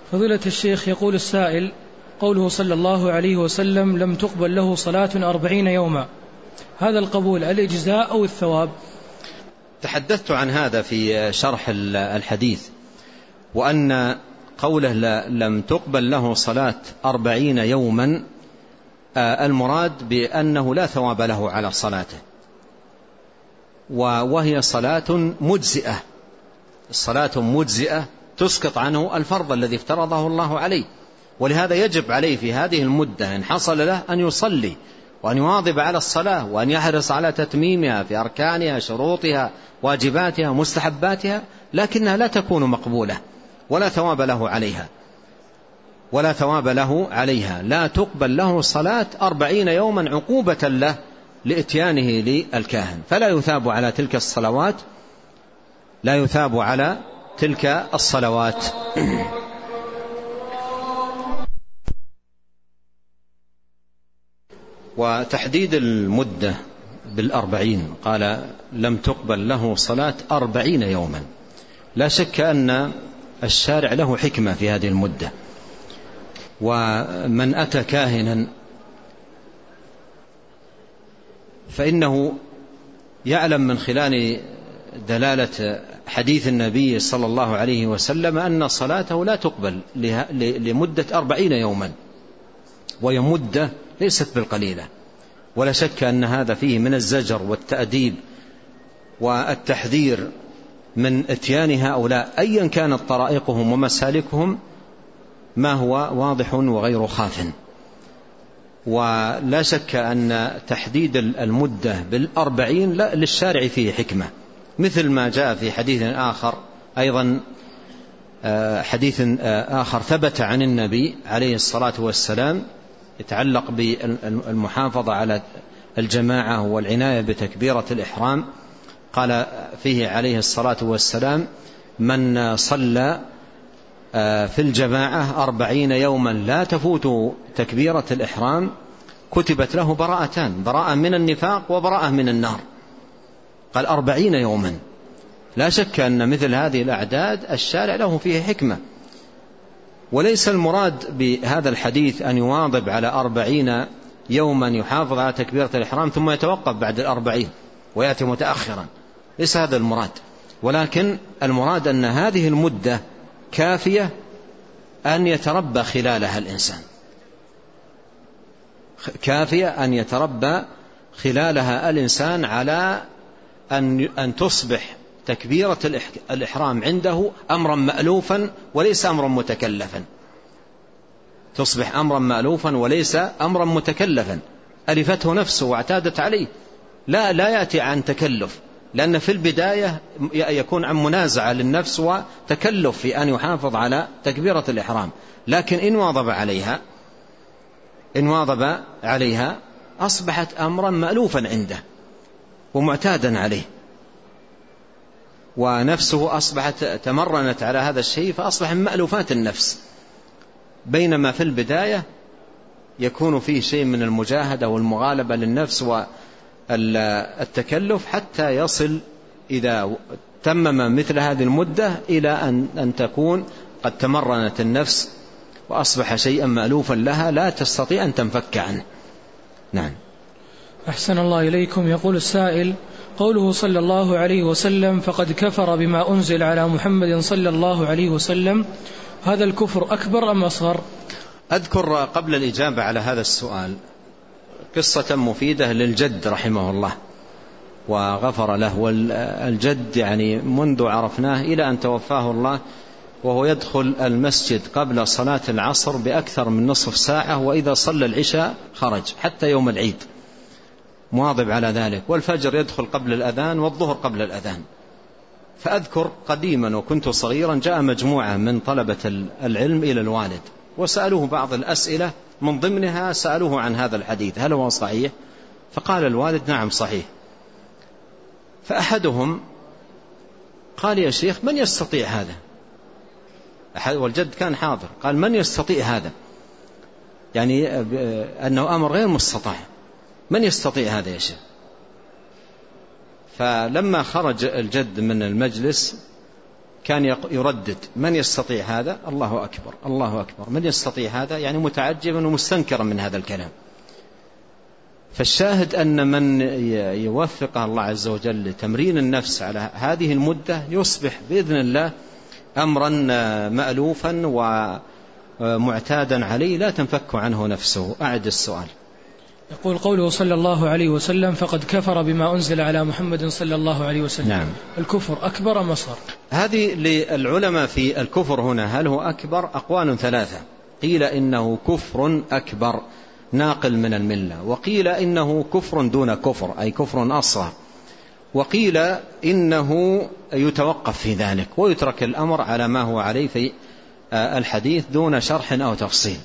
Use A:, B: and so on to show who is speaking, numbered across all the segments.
A: فضيلة الشيخ، يقول السائل: قوله صلى الله عليه وسلم لم تقبل له صلاة 40 يوما، هذا القبول الإجزاء أو الثواب؟
B: تحدثت عن هذا في شرح الحديث، وأن قوله لم تقبل له صلاة 40 يوما المراد بأنه لا ثواب له على صلاته، وهي صلاة مجزئة، الصلاة مجزئة تسقط عنه الفرض الذي افترضه الله عليه، ولهذا يجب عليه في هذه المدة إن حصل له أن يصلي وأن يواظب على الصلاة وأن يحرص على تتميمها في أركانها، شروطها، واجباتها، مستحباتها، لكنها لا تكون مقبولة ولا ثواب له عليها. لا تقبل له صلاة 40 يوما عقوبة له لإتيانه للكاهن، فلا يثاب على تلك الصلوات، لا يثاب على تلك الصلوات. وتحديد المدة 40 قال لم تقبل له صلاة 40 يوما، لا شك أن الشارع له حكمة في هذه المدة. ومن أتى كاهنا فإنه يعلم من خلال دلالة حديث النبي صلى الله عليه وسلم أن صلاته لا تقبل لمدة 40 يوما، وهي مدة ليست بالقليلة، ولا شك أن هذا فيه من الزجر والتأديب والتحذير من اتيان هؤلاء أيا كانت طرائقهم ومسالكهم ما هو واضح وغير خاف. ولا شك أن تحديد المدة 40 للشارع فيه حكمة، مثل ما جاء في حديث آخر أيضا، حديث آخر ثبت عن النبي عليه الصلاة والسلام يتعلق بالمحافظة على الجماعة والعناية بتكبيرة الإحرام. قال فيه عليه الصلاة والسلام: من صلى في الجماعة 40 يوما لا تفوت تكبيرة الإحرام كتبت له براءتان، براءة من النفاق وبراءة من النار. قال 40 يوما. لا شك أن مثل هذه الأعداد الشارع له فيه حكمة، وليس المراد بهذا الحديث أن يواظب على 40 يوما يحافظ على تكبيرة الإحرام ثم يتوقف بعد 40 ويأتي متأخرا، ليس هذا المراد، ولكن المراد أن هذه المدة كافية أن يتربى خلالها الإنسان، كافية أن يتربى خلالها الإنسان على أن تصبح تكبيرة الإحرام عنده أمرا مألوفا وليس أمرا متكلفا، تصبح أمرا مألوفا وليس أمرا متكلفا، ألفته نفسه واعتادت عليه، لا يأتي عن تكلف، لأن في البداية يكون عن منازعة للنفس وتكلف في أن يحافظ على تكبيرة الإحرام، لكن إن واظب عليها أصبحت أمرا مألوفا عنده ومعتادا عليه، ونفسه أصبحت تمرنت على هذا الشيء فأصبح من مألوفات النفس، بينما في البداية يكون فيه شيء من المجاهدة والمغالبة للنفس والتكلف، حتى يصل إذا تمم مثل هذه المدة إلى أن تكون قد تمرنت النفس وأصبح شيئا مألوفا لها لا تستطيع أن تنفك عنه. نعم.
A: أحسن الله إليكم. يقول السائل: قوله صلى الله عليه وسلم فقد كفر بما أنزل على محمد صلى الله عليه وسلم، هذا الكفر أكبر أم أصغر؟
B: أذكر قبل الإجابة على هذا السؤال قصة مفيدة للجد رحمه الله وغفر له، والجد يعني منذ عرفناه إلى أن توفاه الله وهو يدخل المسجد قبل صلاة العصر بأكثر من نصف ساعة، وإذا صلى العشاء خرج حتى يوم العيد مواظب على ذلك، والفجر يدخل قبل الأذان والظهر قبل الأذان. فأذكر قديما وكنت صغيرا جاء مجموعة من طلبة العلم إلى الوالد وسألوه بعض الأسئلة، من ضمنها سألوه عن هذا الحديث هل هو صحيح؟ فقال الوالد نعم صحيح. فأحدهم قال يا شيخ من يستطيع هذا؟ والجد كان حاضر، قال من يستطيع هذا؟ يعني أنه أمر غير مستطاع، من يستطيع هذا يا شيخ؟ فلما خرج الجد من المجلس كان يردد: من يستطيع هذا؟ الله أكبر الله أكبر. من يستطيع هذا؟ يعني متعجبا ومستنكرا من هذا الكلام. فالشاهد أن من يوفقه الله عز وجل لتمرين النفس على هذه المدة يصبح بإذن الله أمرا مألوفا ومعتادا عليه لا تنفك عنه نفسه. أعد السؤال.
A: يقول: قوله صلى الله عليه وسلم: فقد كفر بما أنزل على محمد صلى الله عليه وسلم.
B: نعم.
A: الكفر أكبر أم أصغر؟
B: هذه للعلماء في الكفر هنا، هل هو أكبر؟ أقوال ثلاثة. قيل إنه كفر أكبر ناقل من الملة، وقيل إنه كفر دون كفر أي كفر أصغر، وقيل إنه يتوقف في ذلك ويترك الأمر على ما هو عليه في الحديث دون شرح أو تفصيل،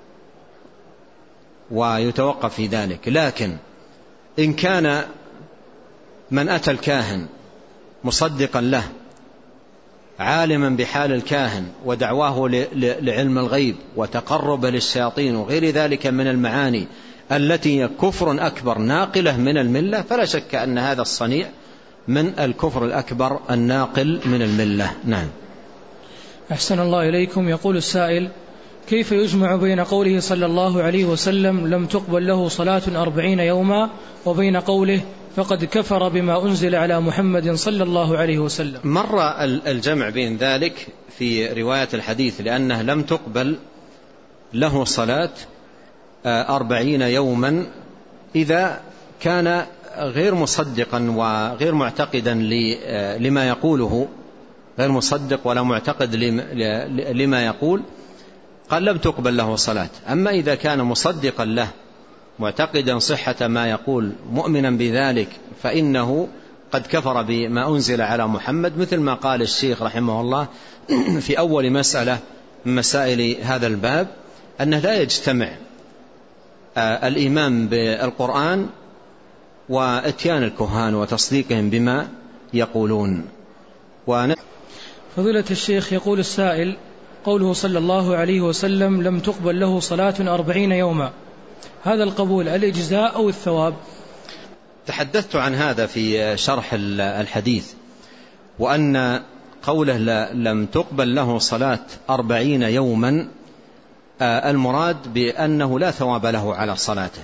B: ويتوقف في ذلك. لكن إن كان من أتى الكاهن مصدقا له عالما بحال الكاهن ودعواه لعلم الغيب وتقرب للشياطين وغير ذلك من المعاني التي هي كفر أكبر ناقلة من الملة، فلا شك أن هذا الصنيع من الكفر الأكبر الناقل من الملة. نعم.
A: أحسن الله إليكم. يقول السائل: كيف يجمع بين قوله صلى الله عليه وسلم لم تقبل له صلاة 40 يوما وبين قوله فقد كفر بما أنزل على محمد صلى الله عليه وسلم؟
B: مر الجمع بين ذلك في رواية الحديث، لأنه لم تقبل له صلاة 40 يوما إذا كان غير مصدقا وغير معتقدا لما يقوله، غير مصدق ولا معتقد لما يقول، قال لم تقبل له صلاة. أما إذا كان مصدقا له معتقدا صحة ما يقول مؤمنا بذلك فإنه قد كفر بما أنزل على محمد، مثل ما قال الشيخ رحمه الله في أول مسألة من مسائل هذا الباب، أنه لا يجتمع الإيمان بالقرآن واتيان الكهان وتصديقهم بما يقولون.
A: فضيلة الشيخ، يقول السائل: قوله صلى الله عليه وسلم لم تقبل له صلاة 40 يوما، هذا القبول الإجزاء أو الثواب؟
B: تحدثت عن هذا في شرح الحديث، وأن قوله لم تقبل له صلاة 40 يوما المراد بأنه لا ثواب له على صلاته،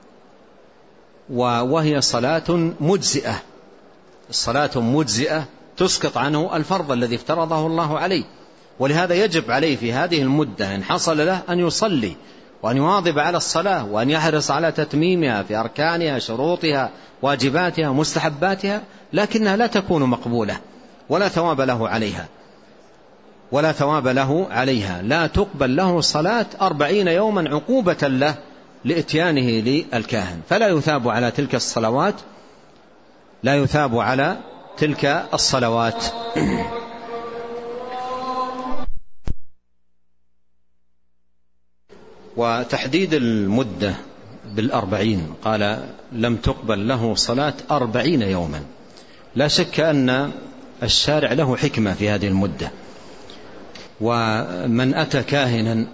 B: وهي صلاة مجزئة، الصلاة مجزئة تسقط عنه الفرض الذي افترضه الله عليه، ولهذا يجب عليه في هذه المدة إن حصل له أن يصلي وأن يواظب على الصلاة وأن يحرص على تتميمها في أركانها شروطها واجباتها مستحباتها، لكنها لا تكون مقبولة ولا ثواب له عليها، ولا ثواب له عليها. لا تقبل له صلاة 40 يوما عقوبة له لإتيانه للكاهن، فلا يثاب على تلك الصلوات، لا يثاب على تلك الصلوات. وتحديد المدة 40 قال لم تقبل له صلاة 40 يوما، لا شك أن الشارع له حكمة في هذه المدة. ومن أتى كاهنا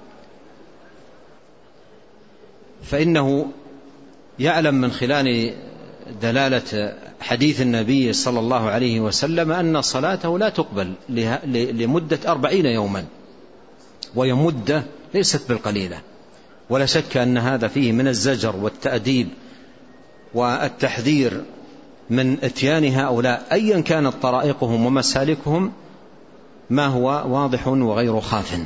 B: فإنه يعلم من خلال دلالة حديث النبي صلى الله عليه وسلم أن صلاته لا تقبل لمدة 40 يوما، وهي مدة ليست بالقليلة، ولا شك أن هذا فيه من الزجر والتأديب والتحذير من اتيان هؤلاء أيا كانت طرائقهم ومسالكهم ما هو واضح وغير خاف.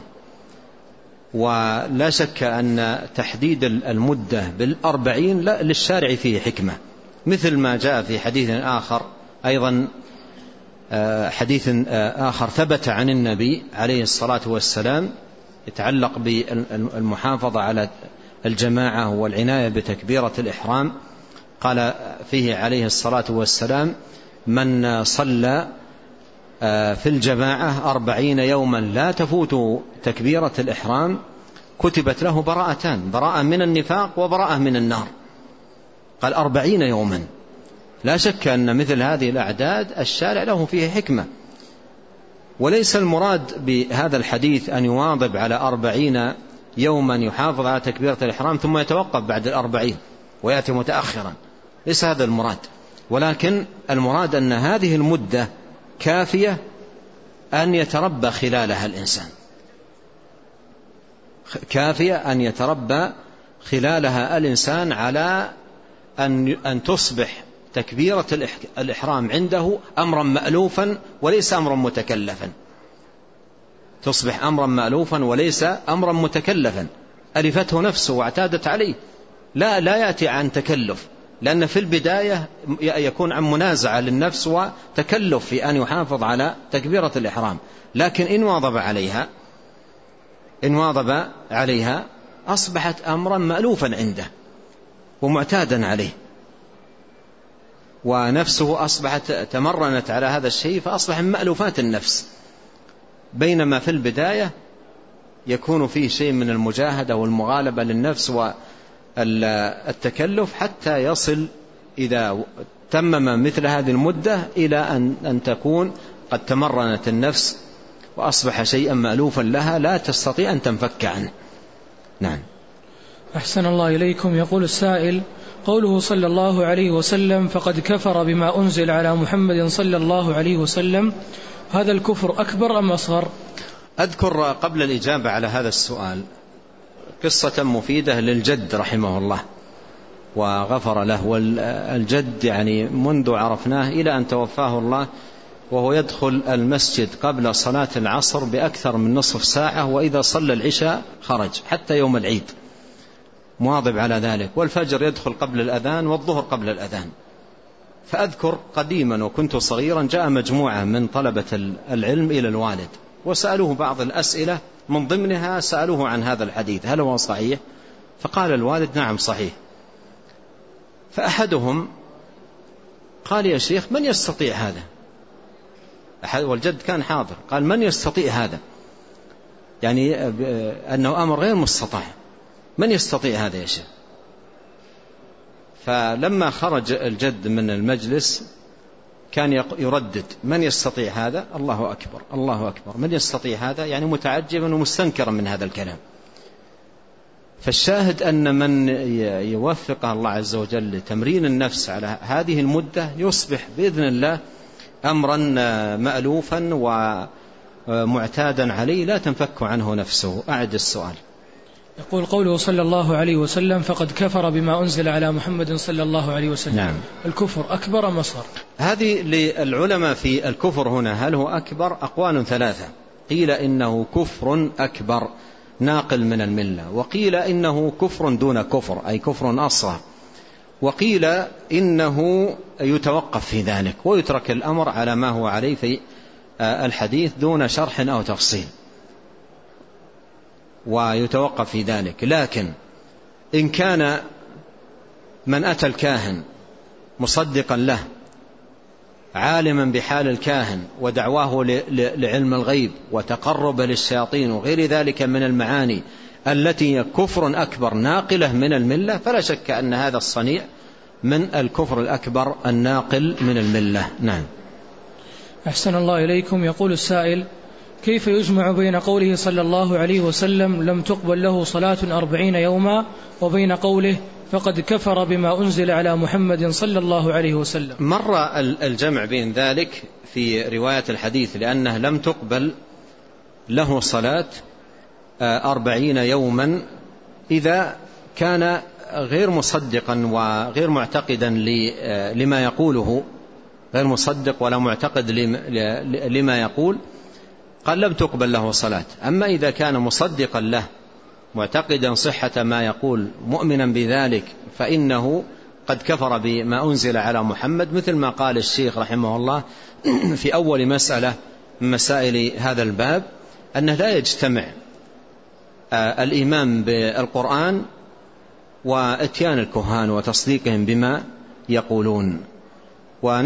B: ولا شك أن تحديد المدة 40 للشارع فيه حكمة، مثل ما جاء في حديث آخر أيضا، حديث آخر ثبت عن النبي عليه الصلاة والسلام يتعلق بالمحافظة على الجماعة والعناية بتكبيرة الإحرام، قال فيه عليه الصلاة والسلام: من صلى في الجماعة 40 يوما لا تفوت تكبيرة الإحرام كتبت له براءتان، براءة من النفاق وبراءة من النار. قال 40 يوما. لا شك أن مثل هذه الأعداد الشارع له فيه حكمة، وليس المراد بهذا الحديث أن يواظب على 40 يوما يحافظ على تكبيرة الإحرام ثم يتوقف بعد 40 ويأتي متأخرا، ليس هذا المراد، ولكن المراد أن هذه المدة كافية أن يتربى خلالها الإنسان، كافية أن يتربى خلالها الإنسان على أن تصبح تكبيرة الإحرام عنده أمرا مألوفا وليس أمرا متكلفا، تصبح أمرا مألوفا وليس أمرا متكلفا، ألفته نفسه واعتادت عليه، لا يأتي عن تكلف، لأن في البداية يكون عن منازعة للنفس وتكلف في أن يحافظ على تكبيرة الإحرام، لكن إن واظب عليها أصبحت أمرا مألوفا عنده ومعتادا عليه، ونفسه أصبحت تمرنت على هذا الشيء فأصبح من مألوفات النفس، بينما في البداية يكون فيه شيء من المجاهدة والمغالبة للنفس والتكلف، حتى يصل إذا تمم مثل هذه المدة إلى أن تكون قد تمرنت النفس وأصبح شيئا مألوفا لها لا تستطيع أن تنفك عنه. نعم.
A: أحسن الله إليكم. يقول السائل: قوله صلى الله عليه وسلم فقد كفر بما أنزل على محمد صلى الله عليه وسلم، هذا الكفر أكبر أم أصغر؟
B: أذكر قبل الإجابة على هذا السؤال قصة مفيدة للجد رحمه الله وغفر له، والجد يعني منذ عرفناه إلى أن توفاه الله وهو يدخل المسجد قبل صلاة العصر بأكثر من نصف ساعة، وإذا صلى العشاء خرج حتى يوم العيد مواظب على ذلك، والفجر يدخل قبل الأذان والظهر قبل الأذان. فأذكر قديما وكنت صغيرا جاء مجموعة من طلبة العلم إلى الوالد وسألوه بعض الأسئلة، من ضمنها سألوه عن هذا الحديث هل هو صحيح؟ فقال الوالد نعم صحيح. فأحدهم قال يا شيخ من يستطيع هذا؟ والجد كان حاضر، قال من يستطيع هذا؟ يعني أنه أمر غير مستطاع، من يستطيع هذا يا شيخ؟ فلما خرج الجد من المجلس كان يردد من يستطيع هذا؟ الله أكبر الله أكبر، من يستطيع هذا؟ يعني متعجبا ومستنكرا من هذا الكلام. فالشاهد أن من يوفق الله عز وجل لتمرين النفس على هذه المدة يصبح بإذن الله أمرا مألوفا ومعتادا عليه لا تنفك عنه نفسه. أعد السؤال.
A: يقول قوله صلى الله عليه وسلم فقد كفر بما أنزل على محمد صلى الله عليه وسلم.
B: نعم.
A: الكفر أكبر أم أصغر؟
B: هذه للعلماء في الكفر هنا هل هو أكبر؟ أقوال ثلاثة، قيل إنه كفر أكبر ناقل من الملة، وقيل إنه كفر دون كفر أي كفر أصغر، وقيل إنه يتوقف في ذلك ويترك الأمر على ما هو عليه في الحديث دون شرح أو تفصيل، ويتوقف في ذلك. لكن إن كان من أتى الكاهن مصدقا له عالما بحال الكاهن ودعواه لعلم الغيب وتقرب للشياطين وغير ذلك من المعاني التي هي كفر أكبر ناقلة من الملة، فلا شك أن هذا الصنيع من الكفر الأكبر الناقل من الملة. نعم.
A: أحسن الله إليكم. يقول السائل كيف يجمع بين قوله صلى الله عليه وسلم لم تقبل له صلاة 40 يوما وبين قوله فقد كفر بما أنزل على محمد صلى الله عليه وسلم؟
B: مر الجمع بين ذلك في رواية الحديث، لأنه لم تقبل له صلاة 40 يوما إذا كان غير مصدقا وغير معتقدا لما يقوله، غير مصدق ولا معتقد لما يقول، قال لم تقبل له صلاة. أما إذا كان مصدقا له معتقدا صحة ما يقول مؤمنا بذلك فإنه قد كفر بما أنزل على محمد، مثل ما قال الشيخ رحمه الله في أول مسألة من مسائل هذا الباب أنه لا يجتمع الإيمان بالقرآن واتيان الكهان وتصديقهم بما يقولون.